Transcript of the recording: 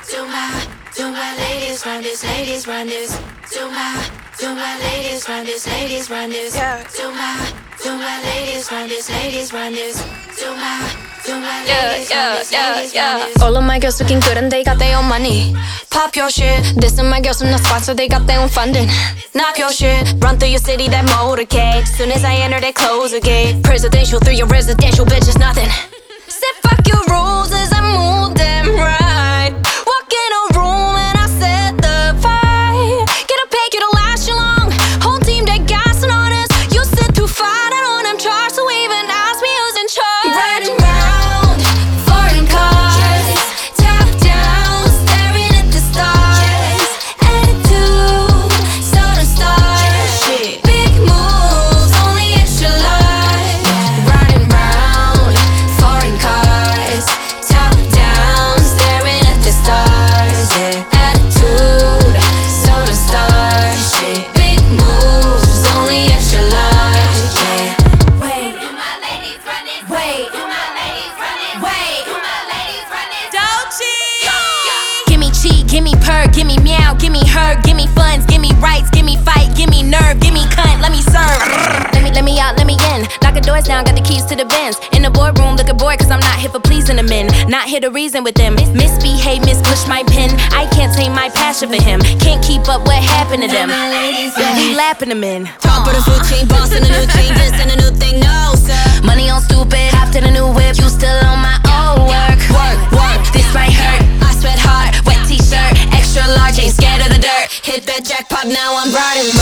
To my ladies run this, ladies run this. To my ladies run this, ladies run this. Yeah. To my ladies run this, ladies run this. To my ladies run this, ladies run this. All of my girls looking good and they got their own money. Pop your shit. This and my girls from the sponsor, they got their own funding. Knock your shit. Run through your city, that motorcade. Soon as I enter, they close the gate. Presidential through your residential, bitch, it's nothing. Said fuck your rules as I move them right. Walk in a room and I set the fire. Get a pay, it'll last you long. Whole team, they gassing on us. You sit too far, I don't them charge, so even ask me who's in charge. Riding round, foreign cars, top down, staring at the stars. Attitude, so to start. Big moves, only extra large. Riding round, foreign cars, top down, staring at the stars. Attitude, so to start. Big moves, only extra large. Wait, my ladies running. Wait, my ladies running. Wait, my ladies running. Give me cheek, give me purr, give me meow, give me her, give me funds, give me rights, give me fight, give me nerve, give me cunt, let me serve. Let me out, let me in. Knocking doors down, got the keys to the Benz. In the boardroom, looking bored, cause I'm not here for pleasing the men. Not here to reason with them. Misbehave, mispush my pen. I can't tame my passion for him. Can't keep up what happened to them. Yeah, he lapping them in. Top of the food chain, boss in a new chain, this and a new thing, no sir. Money on stupid, hopped in a new whip. You still on my old work. Work, This might hurt. I sweat hard, wet t-shirt, extra large, ain't scared of the dirt. hit that jackpot, now I'm riding.